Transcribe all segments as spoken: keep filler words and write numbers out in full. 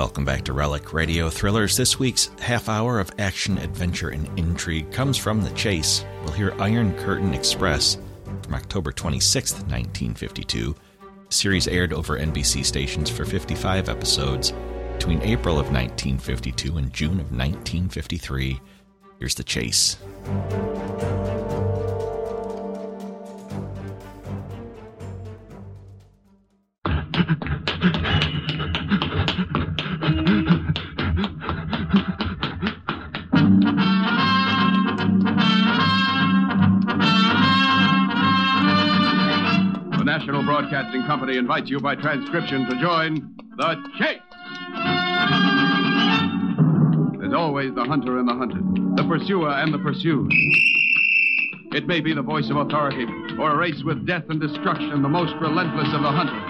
Welcome back to Relic Radio Thrillers. This week's half hour of action, adventure, and intrigue comes from The Chase. We'll hear Iron Curtain Express from October twenty-sixth, nineteen fifty-two. The series aired over N B C stations for fifty-five episodes between April of nineteen fifty-two and June of nineteen fifty-three. Here's The Chase. National Broadcasting Company invites you by transcription to join The Chase. There's always the hunter and the hunted, the pursuer and the pursued. It may be the voice of authority or a race with death and destruction, the most relentless of the hunters.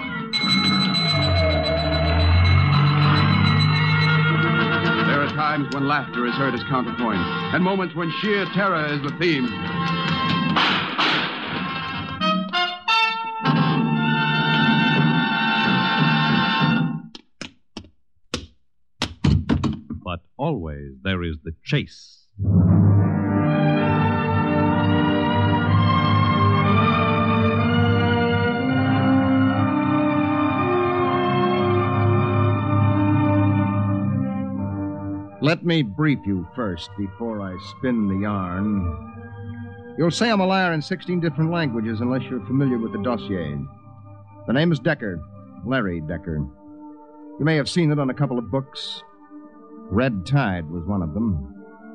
There are times when laughter is heard as counterpoint, and moments when sheer terror is the theme. But always there is the chase. Let me brief you first before I spin the yarn. You'll say I'm a liar in sixteen different languages unless you're familiar with the dossier. The name is Decker, Larry Decker. You may have seen it on a couple of books. Red Tide was one of them.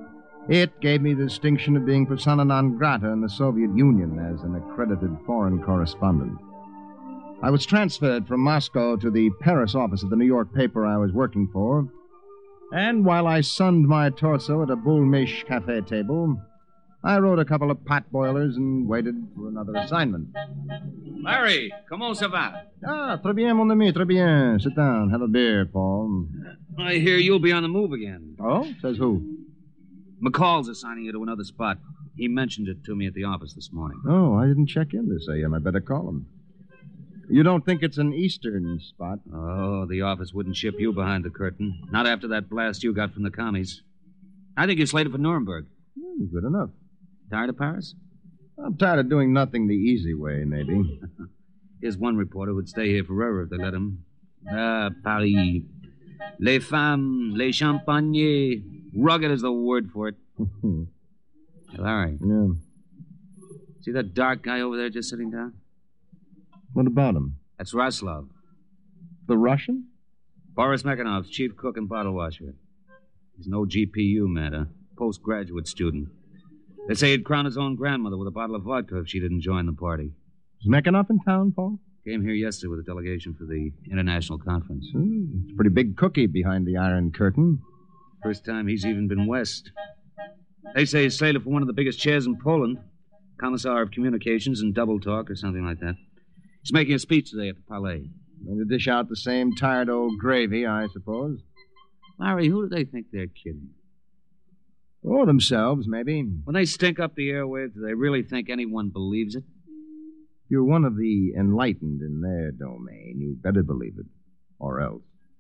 It gave me the distinction of being persona non grata in the Soviet Union as an accredited foreign correspondent. I was transferred from Moscow to the Paris office of the New York paper I was working for, and while I sunned my torso at a Bullmish cafe table, I wrote a couple of potboilers and waited for another assignment. Larry, comment ça va? Ah, très bien, mon ami, très bien. Sit down, have a beer, Paul. I hear you'll be on the move again. Oh? Says who? McCall's assigning you to another spot. He mentioned it to me at the office this morning. Oh, I didn't check in this A M. I better call him. You don't think it's an eastern spot? Oh, the office wouldn't ship you behind the curtain. Not after that blast you got from the commies. I think you're slated for Nuremberg. Hmm, good enough. Tired of Paris? I'm tired of doing nothing the easy way, maybe. Here's one reporter who'd stay here forever if they let him. Ah, Paris. Les femmes, les champagnes. Rugged is the word for it. Hey, Larry. Yeah. See that dark guy over there just sitting down? What about him? That's Raslov. The Russian? Boris Mekanov's chief cook and bottle washer. He's no G P U man, a postgraduate student. They say he'd crown his own grandmother with a bottle of vodka if she didn't join the party. Is Mekanov in town, Paul? Came here yesterday with a delegation for the international conference. Hmm, it's a pretty big cookie behind the Iron Curtain. First time he's even been west. They say he's slated for one of the biggest chairs in Poland. Commissar of Communications and Double Talk or something like that. He's making a speech today at the Palais. Going to dish out the same tired old gravy, I suppose. Larry, who do they think they're kidding? Oh, themselves, maybe. When they stink up the airwaves, do they really think anyone believes it? You're one of the enlightened in their domain. You better believe it. Or else.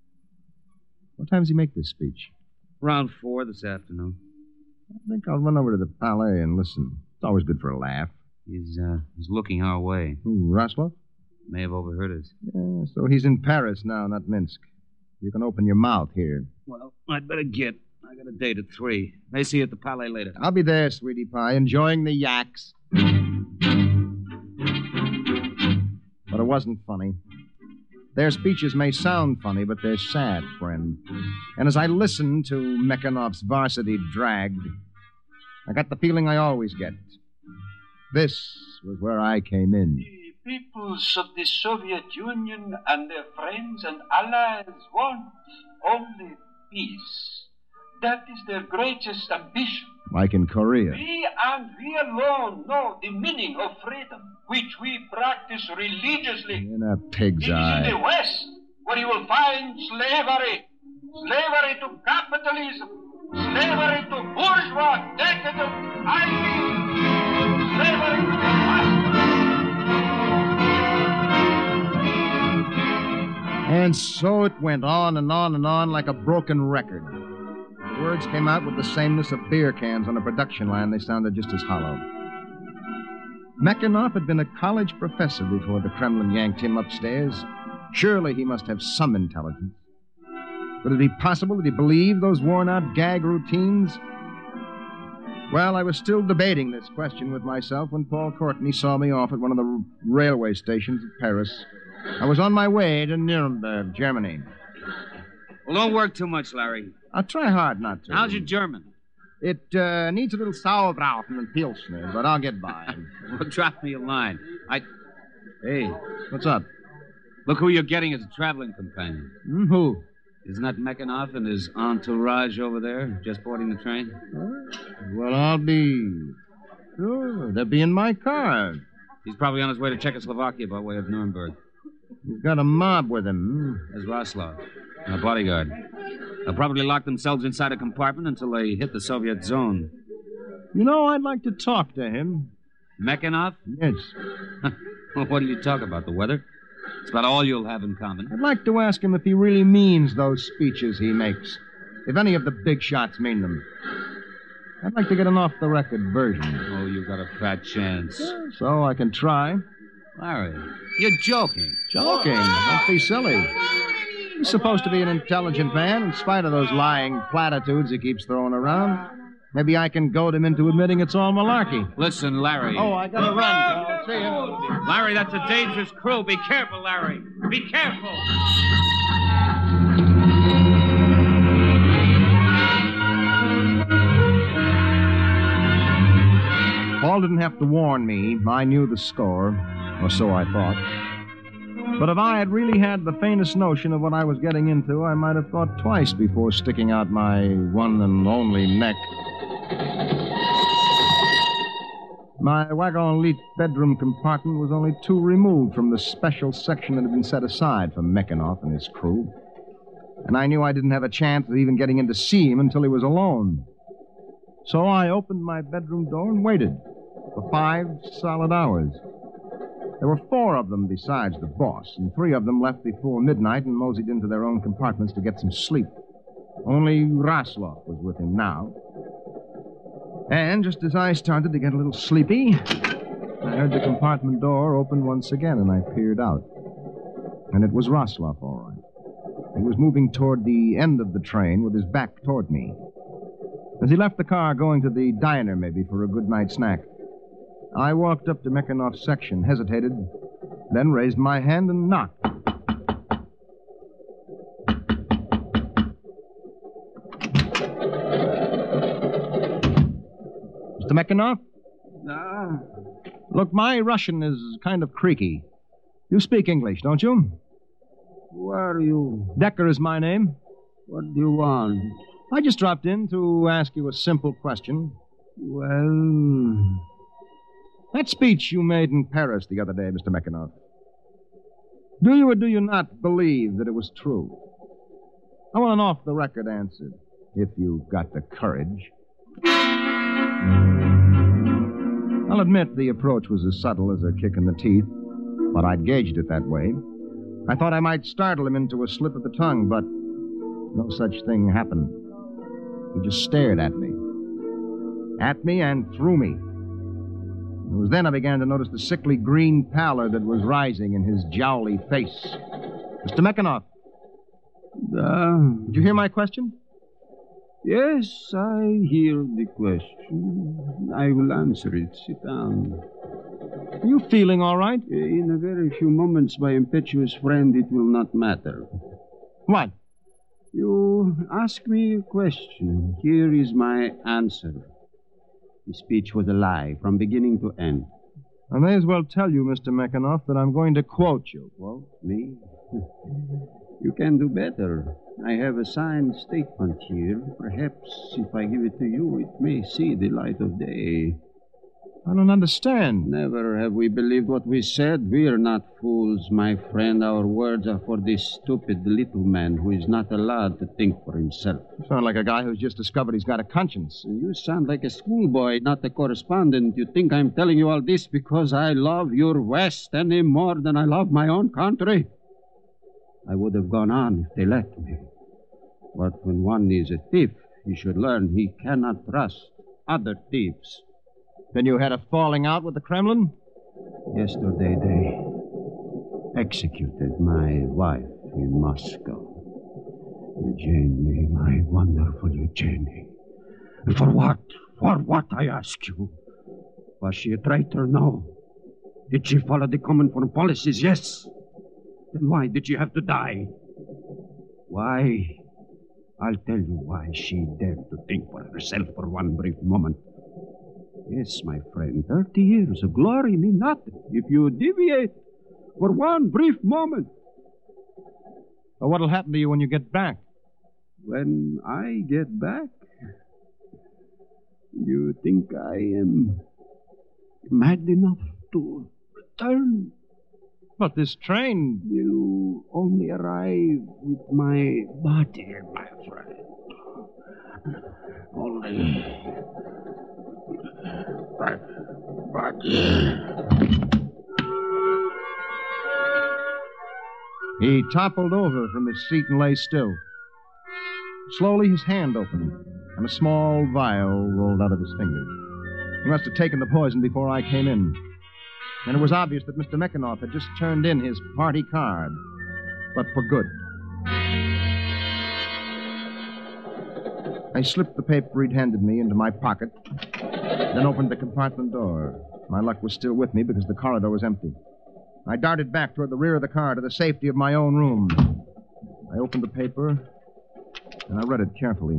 What time does he make this speech? Around four this afternoon. I think I'll run over to the Palais and listen. It's always good for a laugh. He's, uh, he's looking our way. Who, Raslov? May have overheard us. Yeah, so he's in Paris now, not Minsk. You can open your mouth here. Well, I'd better get. I got a date at three. May see you at the Palais later. I'll be there, sweetie pie, enjoying the yaks. But it wasn't funny. Their speeches may sound funny, but they're sad, friend. And as I listened to Mekanov's varsity dragged, I got the feeling I always get. This was where I came in. The peoples of the Soviet Union and their friends and allies want only peace. That is their greatest ambition. Like in Korea. We and we alone know the meaning of freedom, which we practice religiously. In a pig's It eye. is in the West where you will find slavery. Slavery to capitalism. Slavery to bourgeois, decadent, ideal. Slavery to the master. And so it went on and on and on like a broken record. The words came out with the sameness of beer cans on a production line. They sounded just as hollow. Mekanoff had been a college professor before the Kremlin yanked him upstairs. Surely he must have some intelligence. Would it be possible that he believed those worn-out gag routines? Well, I was still debating this question with myself when Paul Courtney saw me off at one of the railway stations of Paris. I was on my way to Nuremberg, Germany. Well, don't work too much, Larry. I'll try hard not to. How's your German? It uh, needs a little Sauerbraten and Pilsner, but I'll get by. Well, drop me a line. I... Hey, what's up? Look who you're getting as a traveling companion. Mm, who? Isn't that Mekanoff and his entourage over there, just boarding the train? Well, I'll be... Sure, they'll be in my car. He's probably on his way to Czechoslovakia by way of Nuremberg. He's got a mob with him. There's Roslov and a bodyguard. They'll probably lock themselves inside a compartment until they hit the Soviet zone. You know, I'd like to talk to him. Mekanoff? Yes. Well, what do you talk about? The weather? It's about all you'll have in common. I'd like to ask him if he really means those speeches he makes. If any of the big shots mean them. I'd like to get an off-the-record version. Oh, you've got a fat chance. So I can try. Larry, you're joking. Joking? Don't be silly. He's supposed to be an intelligent man in spite of those lying platitudes he keeps throwing around. Maybe I can goad him into admitting it's all malarkey. Listen, Larry. Oh, I gotta run, pal. See you. Larry, that's a dangerous crew. Be careful, Larry. Be careful. Paul didn't have to warn me. I knew the score, or so I thought. But if I had really had the faintest notion of what I was getting into, I might have thought twice before sticking out my one and only neck. My wagon-lit bedroom compartment was only two removed from the special section that had been set aside for Mekanoff and his crew. And I knew I didn't have a chance of even getting in to see him until he was alone. So I opened my bedroom door and waited for five solid hours. There were four of them besides the boss, and three of them left before midnight and moseyed into their own compartments to get some sleep. Only Roslov was with him now. And just as I started to get a little sleepy, I heard the compartment door open once again, and I peered out. And it was Roslov, all right. He was moving toward the end of the train with his back toward me. As he left the car going to the diner, maybe, for a good night snack, I walked up to Mekanoff's section, hesitated, then raised my hand and knocked. Mister Mekanoff? Ah. Look, my Russian is kind of creaky. You speak English, don't you? Who are you? Decker is my name. What do you want? I just dropped in to ask you a simple question. Well... That speech you made in Paris the other day, Mister Mekanoff. Do you or do you not believe that it was true? I want an off-the-record answer, if you've got the courage. I'll admit the approach was as subtle as a kick in the teeth, but I'd gauged it that way. I thought I might startle him into a slip of the tongue, but no such thing happened. He just stared at me. At me and through me. It was then I began to notice the sickly green pallor that was rising in his jowly face. Mister Mekanoff. Uh, Did you hear my question? yes, I hear the question. I will answer it. Sit down. Are you feeling all right? In a very few moments, my impetuous friend, it will not matter. What? You ask me a question. Here is my answer. The speech was a lie from beginning to end. I may as well tell you, Mister Mekanoff, that I'm going to quote you. Quote me? You can do better. I have a signed statement here. Perhaps if I give it to you, it may see the light of day. I don't understand. Never have we believed what we said. We are not fools, my friend. Our words are for this stupid little man who is not allowed to think for himself. You sound like a guy who's just discovered he's got a conscience. You sound like a schoolboy, not a correspondent. You think I'm telling you all this because I love your West any more than I love my own country? I would have gone on if they let me. But when one is a thief, he should learn he cannot trust other thieves. Then you had a falling out with the Kremlin? Yesterday they executed my wife in Moscow. Eugenie, my wonderful Eugenie. And for what? For what, I ask you? Was she a traitor? No. Did she follow the common foreign policies? Yes. Then why did she have to die? Why? I'll tell you why she dared to think for herself for one brief moment. Yes, my friend, thirty years of glory mean nothing if you deviate for one brief moment. Well, what'll happen to you when you get back? When I get back, you think I am mad enough to return? But this train will only arrive with my body, my friend. Only my body. He toppled over from his seat and lay still. Slowly, his hand opened, and a small vial rolled out of his fingers. He must have taken the poison before I came in. And it was obvious that Mister Mekanoff had just turned in his party card, but for good. I slipped the paper he'd handed me into my pocket, then opened the compartment door. My luck was still with me because the corridor was empty. I darted back toward the rear of the car to the safety of my own room. I opened the paper, and I read it carefully.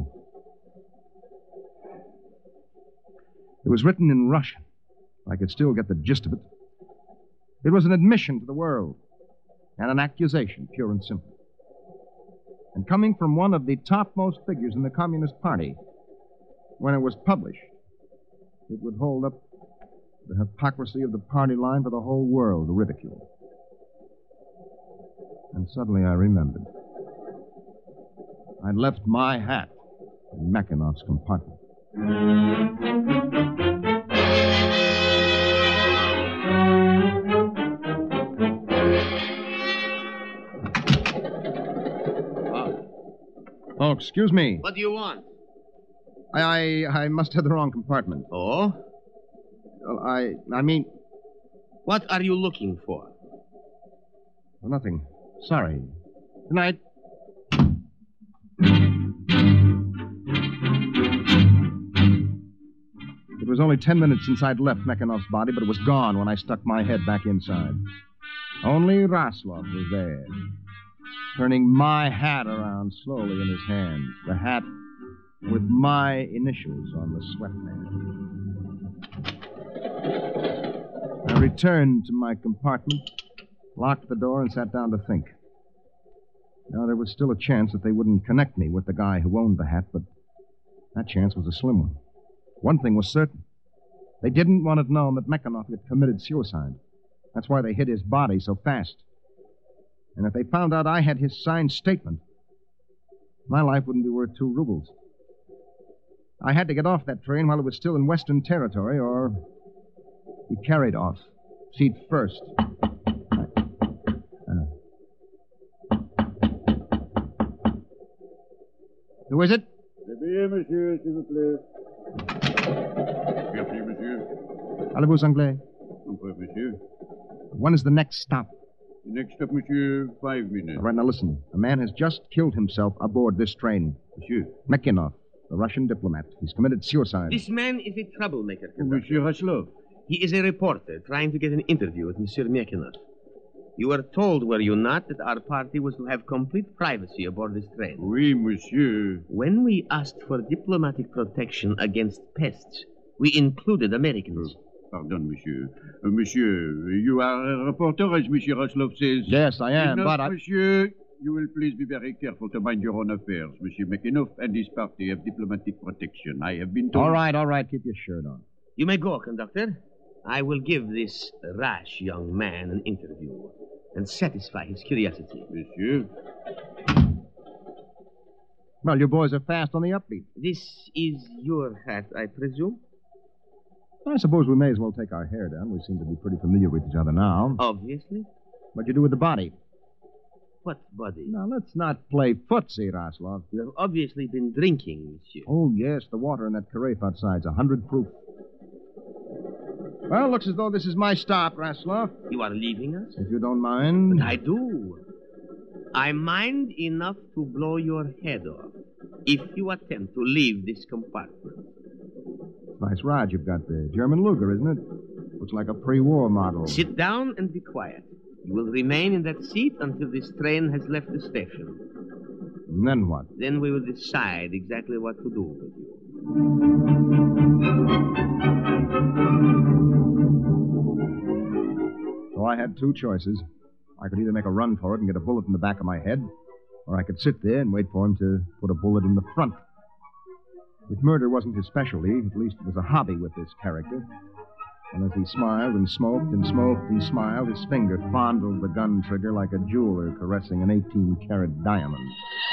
It was written in Russian. I could still get the gist of it. It was an admission to the world, and an accusation, pure and simple. And coming from one of the topmost figures in the Communist Party, when it was published, it would hold up the hypocrisy of the party line for the whole world to ridicule. And suddenly I remembered. I'd left my hat in Mekanoff's compartment. Oh, excuse me. What do you want? I, I I must have the wrong compartment. Oh? Well, I I mean... What are you looking for? Well, nothing. Sorry. Good night. It was only ten minutes since I'd left Mekanoff's body, but it was gone when I stuck my head back inside. Only Raslov was there, turning my hat around slowly in his hand, the hat with my initials on the sweatband. I returned to my compartment, locked the door, and sat down to think. Now, there was still a chance that they wouldn't connect me with the guy who owned the hat, but that chance was a slim one. One thing was certain. They didn't want it known that Mekanoff had committed suicide. That's why they hid his body so fast. And if they found out I had his signed statement, my life wouldn't be worth two rubles. I had to get off that train while it was still in Western territory, or be carried off, seat first. Uh, who is it? Monsieur, s'il vous plaît. Merci, monsieur. Allez-vous anglais? Un peu, monsieur. When is the next stop? The next stop, monsieur, five minutes. All right, now listen. A man has just killed himself aboard this train. Monsieur. Mekanoff, the Russian diplomat. He's committed suicide. This man is a troublemaker. Monsieur Raslov. He is a reporter trying to get an interview with Monsieur Mekanoff. You were told, were you not, that our party was to have complete privacy aboard this train? Oui, monsieur. When we asked for diplomatic protection against pests, we included Americans. Uh, pardon, monsieur. Uh, monsieur, you are a reporter, as Monsieur Raslov says. Yes, I am, Enough, but I... monsieur, you will please be very careful to mind your own affairs. Monsieur Mekanoff and his party have diplomatic protection. I have been told... All right, all right. Keep your shirt on. You may go, conductor. I will give this rash young man an interview and satisfy his curiosity. Monsieur? Well, you boys are fast on the upbeat. This is your hat, I presume? I suppose we may as well take our hair down. We seem to be pretty familiar with each other now. Obviously. What'd you do with the body? What body? Now, let's not play footsie, Raslov. You have obviously been drinking, monsieur. Oh, yes, the water in that carafe outside's a hundred proof. Well, looks as though this is my stop, Raslov. You are leaving us? If you don't mind. But I do. I mind enough to blow your head off if you attempt to leave this compartment. Nice rod you've got there. German Luger, isn't it? Looks like a pre-war model. Sit down and be quiet. You will remain in that seat until this train has left the station. And then what? Then we will decide exactly what to do with you. So I had two choices. I could either make a run for it and get a bullet in the back of my head, or I could sit there and wait for him to put a bullet in the front. If murder wasn't his specialty, at least it was a hobby with this character. And as he smiled and smoked and smoked and smiled, his finger fondled the gun trigger like a jeweler caressing an eighteen-carat diamond.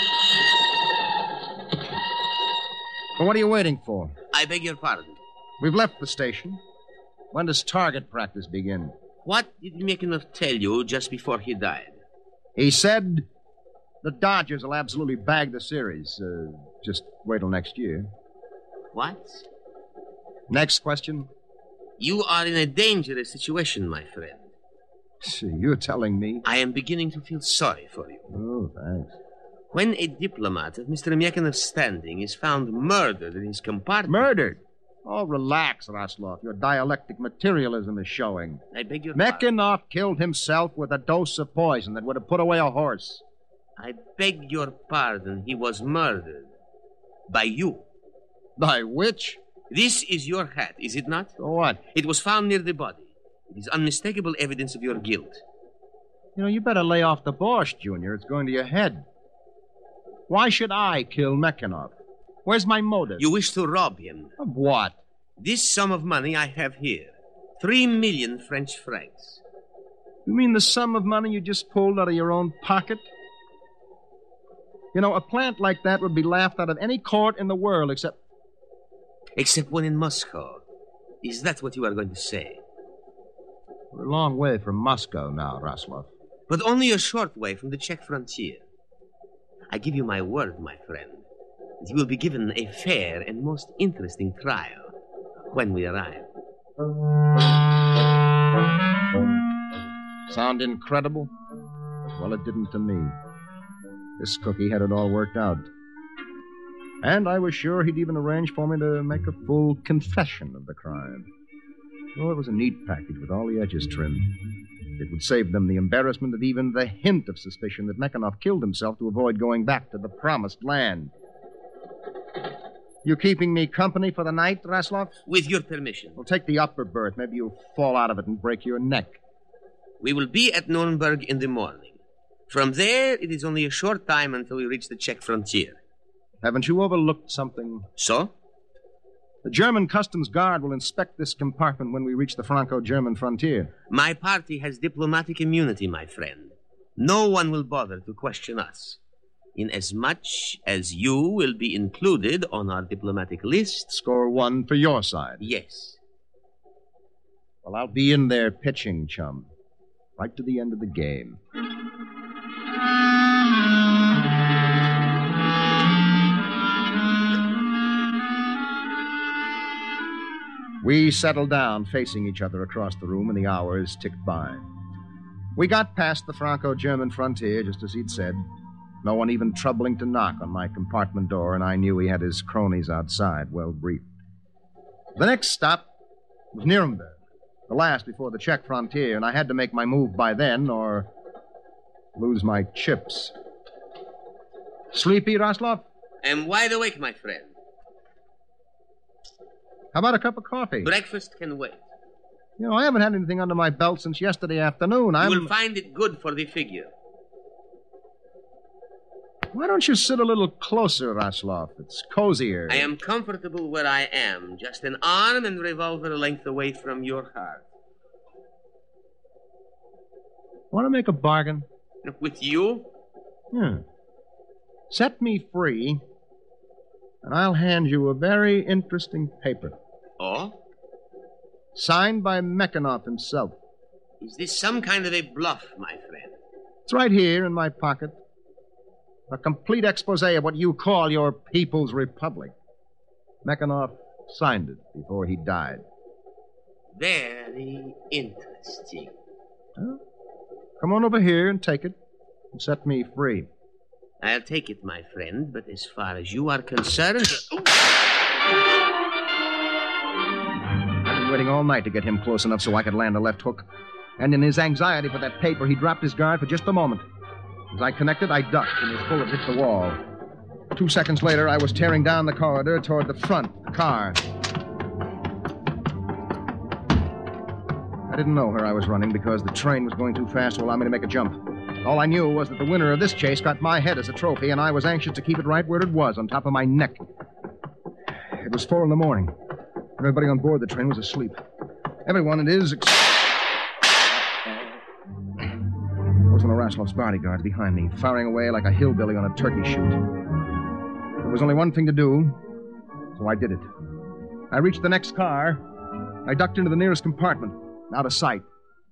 Well, what are you waiting for? I beg your pardon. We've left the station. When does target practice begin? What did Mekanov tell you just before he died? He said the Dodgers will absolutely bag the series. Uh, just wait till next year. What? Next question. You are in a dangerous situation, my friend. See, you're telling me? I am beginning to feel sorry for you. Oh, thanks. When a diplomat of Mister Mekanov's standing is found murdered in his compartment... Murdered? Oh, relax, Raslov. Your dialectic materialism is showing. I beg your Mekanov pardon. killed himself with a dose of poison that would have put away a horse. I beg your pardon. He was murdered. By you. By which? This is your hat, is it not? So what? It was found near the body. It is unmistakable evidence of your guilt. You know, you better lay off the Borscht, Junior. It's going to your head. Why should I kill Mekanov? Where's my motive? You wish to rob him. Of what? This sum of money I have here. Three million French francs. You mean the sum of money you just pulled out of your own pocket? You know, a plant like that would be laughed out of any court in the world except... Except one in Moscow. Is that what you are going to say? We're a long way from Moscow now, Raslov. But only a short way from the Czech frontier. I give you my word, my friend, that you will be given a fair and most interesting trial when we arrive. Sound incredible? Well, it didn't to me. This cookie had it all worked out. And I was sure he'd even arrange for me to make a full confession of the crime. Oh, it was a neat package with all the edges trimmed. It would save them the embarrassment of even the hint of suspicion that Mekanov killed himself to avoid going back to the promised land. You keeping me company for the night, Raslov? With your permission. Well, take the upper berth. Maybe you'll fall out of it and break your neck. We will be at Nuremberg in the morning. From there, it is only a short time until we reach the Czech frontier. Haven't you overlooked something? So? The German Customs Guard will inspect this compartment when we reach the Franco-German frontier. My party has diplomatic immunity, my friend. No one will bother to question us, inasmuch as you will be included on our diplomatic list. Score one for your side. Yes. Well, I'll be in there pitching, chum. Right to the end of the game. We settled down, facing each other across the room, and the hours ticked by. We got past the Franco-German frontier, just as he'd said. No one even troubling to knock on my compartment door, and I knew he had his cronies outside, well briefed. The next stop was Nuremberg, the last before the Czech frontier, and I had to make my move by then or lose my chips. Sleepy, Raslov? I am wide awake, my friend. How about a cup of coffee? Breakfast can wait. You know, I haven't had anything under my belt since yesterday afternoon. I'm... You will find it good for the figure. Why don't you sit a little closer, Raslov? It's cozier. I am comfortable where I am, just an arm and revolver length away from your heart. Want to make a bargain? With you? Yeah. Set me free, and I'll hand you a very interesting paper. Oh? Signed by Mekanov himself. Is this some kind of a bluff, my friend? It's right here in my pocket. A complete expose of what you call your People's Republic. Mekanoff signed it before he died. Very interesting. Huh? Come on over here and take it and set me free. I'll take it, my friend, but as far as you are concerned... I've been waiting all night to get him close enough so I could land a left hook. And in his anxiety for that paper, he dropped his guard for just a moment. As I connected, I ducked, and his bullet hit the wall. Two seconds later, I was tearing down the corridor toward the front, the car. I didn't know where I was running because the train was going too fast to allow me to make a jump. All I knew was that the winner of this chase got my head as a trophy, and I was anxious to keep it right where it was, on top of my neck. It was four in the morning. Everybody on board the train was asleep. Everyone, it is... Ex- Those were Raslov's bodyguards behind me, firing away like a hillbilly on a turkey shoot. There was only one thing to do, so I did it. I reached the next car. I ducked into the nearest compartment, out of sight.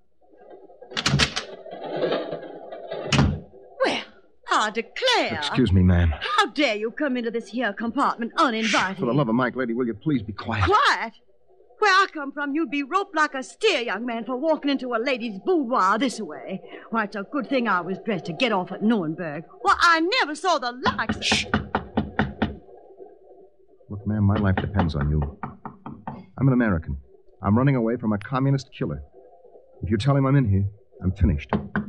Well, I declare. Excuse me, ma'am. How dare you come into this here compartment uninvited? For the love of Mike, lady, will you please be quiet? Quiet? Where I come from, you'd be roped like a steer, young man, for walking into a lady's boudoir this way. Why, it's a good thing I was dressed to get off at Nuremberg. Well, I never saw the likes of... Shh. Look, ma'am, my life depends on you. I'm an American. I'm running away from a communist killer. If you tell him I'm in here, I'm finished.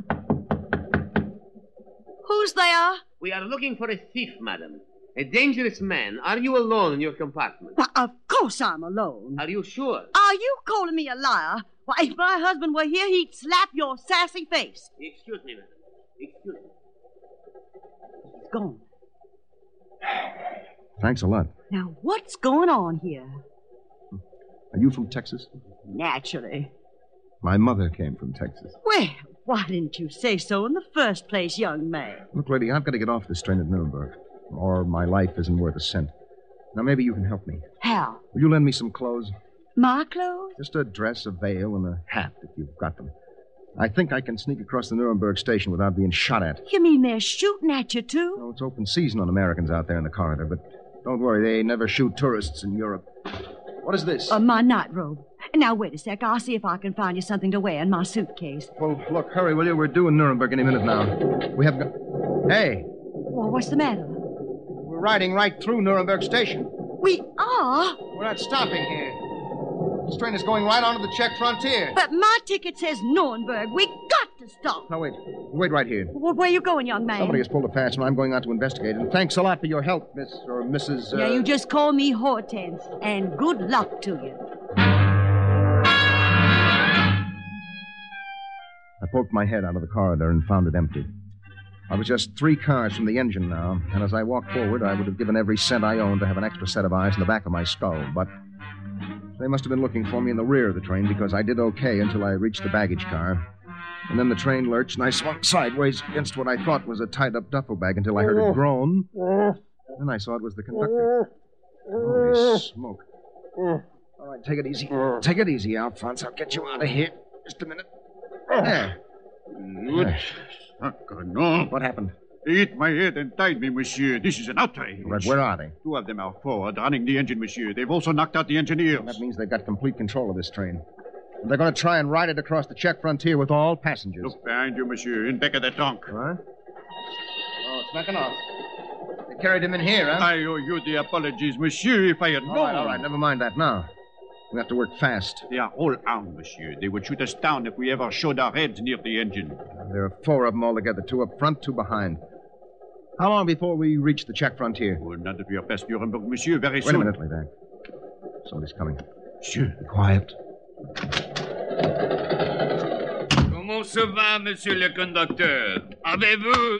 Who's there? We are looking for a thief, madam. A dangerous man. Are you alone in your compartment? Well, of course I'm alone. Are you sure? Are you calling me a liar? Why, if my husband were here, he'd slap your sassy face. Excuse me, madam. Excuse me. He's gone. Thanks a lot. Now, what's going on here? Are you from Texas? Naturally. My mother came from Texas. Well, why didn't you say so in the first place, young man? Look, lady, I've got to get off this train at Nuremberg, or my life isn't worth a cent. Now, maybe you can help me. How? Will you lend me some clothes? My clothes? Just a dress, a veil, and a hat, if you've got them. I think I can sneak across the Nuremberg station without being shot at. You mean they're shooting at you, too? Oh, it's open season on Americans out there in the corridor, but don't worry, they never shoot tourists in Europe. What is this? Uh, my nightrobe. Now, wait a sec. I'll see if I can find you something to wear in my suitcase. Well, look, hurry, will you? We're due in Nuremberg any minute now. We have got... Hey! Well, what's the matter? We're riding right through Nuremberg station. We are? We're not stopping here. This train is going right onto the Czech frontier. But my ticket says Nuremberg. We got to stop. Now, wait. Wait right here. Well, where are you going, young man? Somebody has pulled a fast, and I'm going out to investigate. And thanks a lot for your help, Miss or Missus Uh... Yeah, you just call me Hortense. And good luck to you. I poked my head out of the corridor and found it empty. I was just three cars from the engine now, and as I walked forward, I would have given every cent I owned to have an extra set of eyes in the back of my skull. But they must have been looking for me in the rear of the train because I did okay until I reached the baggage car. And then the train lurched, and I swung sideways against what I thought was a tied-up duffel bag until I heard it groan. Then I saw it was the conductor. Holy smoke. All right, take it easy. Take it easy, Alphonse. I'll get you out of here. Just a minute. There. There. No. What happened? They hit my head and tied me, monsieur. This is an outrage. Right, where are they? Two of them are forward, running the engine, monsieur. They've also knocked out the engineers. That means they've got complete control of this train. And they're going to try and ride it across the Czech frontier with all passengers. Look behind you, monsieur, in back of the trunk. What? Oh, it's knocking off. They carried him in here, huh? I owe you the apologies, monsieur, if I had known. All right, all right, never mind that now. We have to work fast. They are all armed, monsieur. They would shoot us down if we ever showed our heads near the engine. There are four of them altogether, two up front, two behind. How long before we reach the Czech frontier? Oh, none of your best Nuremberg, monsieur, very Wait soon. Wait a minute, Levac. Somebody's coming. Monsieur. Be quiet. Comment se va, monsieur le conducteur? Avez-vous...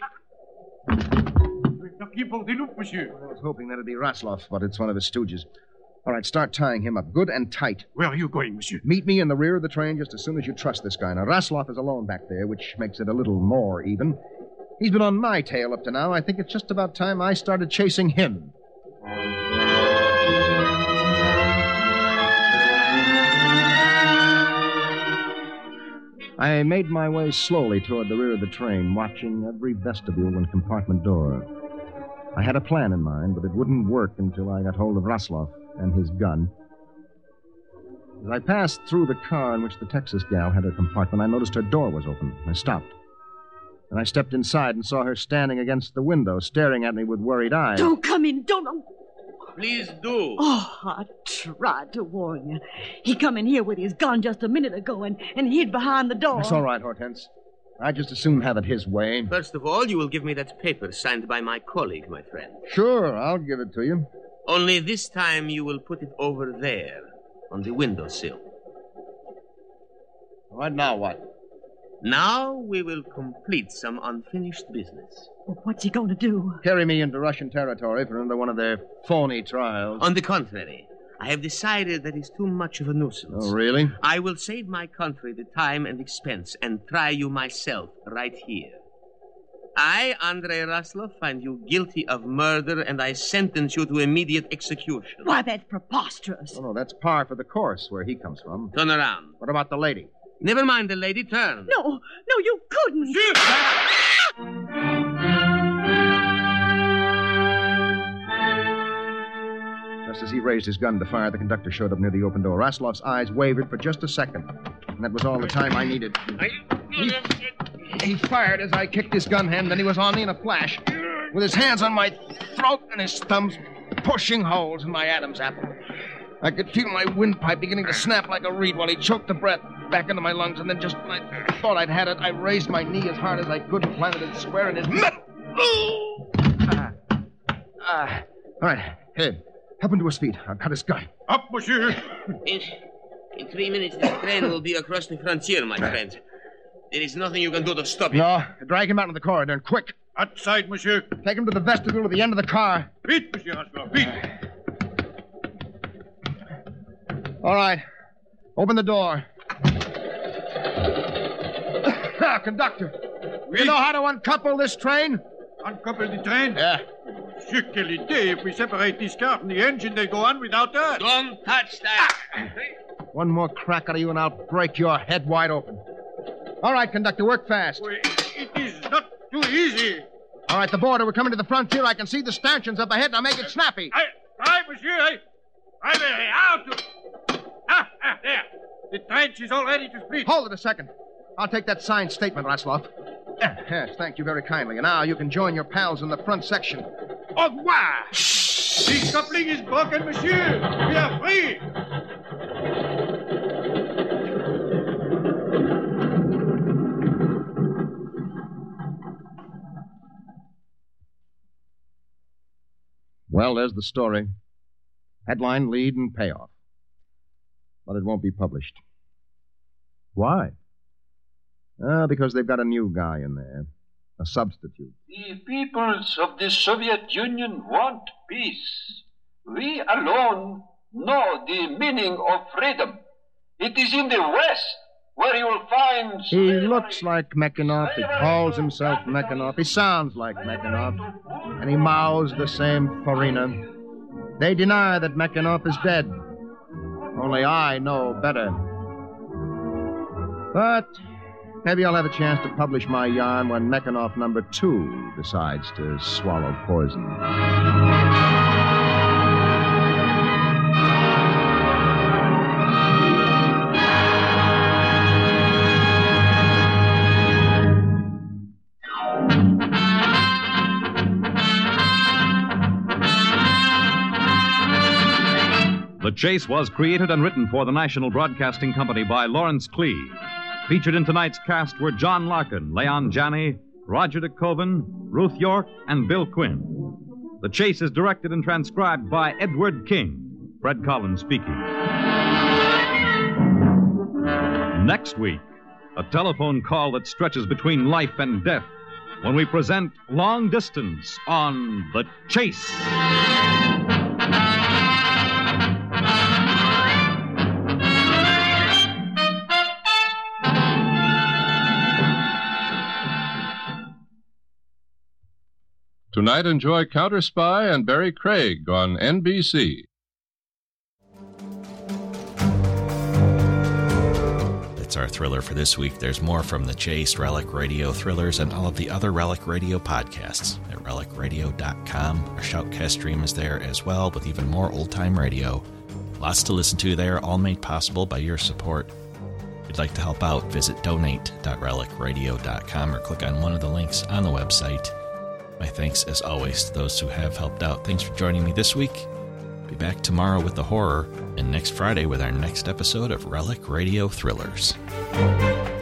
Qui pour des loups, monsieur? I was hoping that'd be Ratzloff, but it's one of his stooges. All right, start tying him up good and tight. Where are you going, monsieur? Meet me in the rear of the train just as soon as you trust this guy. Now, Ratzloff is alone back there, which makes it a little more even. He's been on my tail up to now. I think it's just about time I started chasing him. I made my way slowly toward the rear of the train, watching every vestibule and compartment door. I had a plan in mind, but it wouldn't work until I got hold of Raslov and his gun. As I passed through the car in which the Texas gal had her compartment, I noticed her door was open. I stopped. And I stepped inside and saw her standing against the window, staring at me with worried eyes. Don't come in. Don't. Please do. Oh, I tried to warn you. He come in here with his gun just a minute ago and, and hid behind the door. That's all right, Hortense. I'd just as soon have it his way. First of all, you will give me that paper signed by my colleague, my friend. Sure, I'll give it to you. Only this time you will put it over there, on the windowsill. All right, now what? Now we will complete some unfinished business. Well, what's he going to do? Carry me into Russian territory for another one of their phony trials. On the contrary, I have decided that is too much of a nuisance. Oh, really? I will save my country the time and expense and try you myself right here. I, Andrei Raslov, find you guilty of murder, and I sentence you to immediate execution. Why, that's preposterous. Oh, no, that's par for the course where he comes from. Turn around. What about the lady? Never mind the lady, turn. No, no, you couldn't. Just as he raised his gun to fire, the conductor showed up near the open door. Raslov's eyes wavered for just a second, and that was all the time I needed. He, he fired as I kicked his gun hand, then he was on me in a flash, with his hands on my throat and his thumbs pushing holes in my Adam's apple. I could feel my windpipe beginning to snap like a reed while he choked the breath back into my lungs, and then just when I thought I'd had it, I raised my knee as hard as I could and planted it square in his middle. Ah. Ah. All right, here. Help him to his feet. I've got his gun. Up, monsieur. In, in three minutes, this train will be across the frontier, my friend. There is nothing you can do to stop it. No, drag him out of the corridor, and quick. Outside, monsieur. Take him to the vestibule at the end of the car. Vite, monsieur Raslov, vite. All right. Open the door. Now, conductor. Oui. You know how to uncouple this train? Uncouple the train? Yeah. Monsieur, quelle idée. If we separate this car from the engine, they go on without us. Don't touch that. Ah. One more crack out of you, and I'll break your head wide open. All right, conductor, work fast. Well, it is not too easy. All right, the border. We're coming to the frontier. I can see the stanchions up ahead. Now make it snappy. I, I monsieur, I, I will out to... Ah, ah, there. The trench is all ready to split. Hold it a second. I'll take that signed statement, Raslov. Yes, thank you very kindly. And now you can join your pals in the front section. Au revoir! The coupling is broken, monsieur. We are free. Well, there's the story. Headline, lead, and payoff. But it won't be published. Why? Uh, because they've got a new guy in there. A substitute. The peoples of the Soviet Union want peace. We alone know the meaning of freedom. It is in the West where you will find... He looks like Mekhanov. He calls himself Mekhanov. He sounds like Mekhanov. And he mouths the same Farina. They deny that Mekhanov is dead. Only I know better. But maybe I'll have a chance to publish my yarn when Mekhanov number two decides to swallow poison. The Chase was created and written for the National Broadcasting Company by Lawrence Clee. Featured in tonight's cast were John Larkin, Leon Janney, Roger De Koven, Ruth York, and Bill Quinn. The Chase is directed and transcribed by Edward King. Fred Collins speaking. Next week, a telephone call that stretches between life and death when we present Long Distance on The Chase. Tonight, enjoy Counter Spy and Barry Craig on N B C. That's our our thriller for this week. There's more from The Chase, Relic Radio Thrillers, and all of the other Relic Radio podcasts at relic radio dot com. Our Shoutcast stream is there as well, with even more old-time radio. Lots to listen to there, all made possible by your support. If you'd like to help out, visit donate dot relic radio dot com or click on one of the links on the website. My thanks, as always, to those who have helped out. Thanks for joining me this week. Be back tomorrow with the horror, and next Friday with our next episode of Relic Radio Thrillers.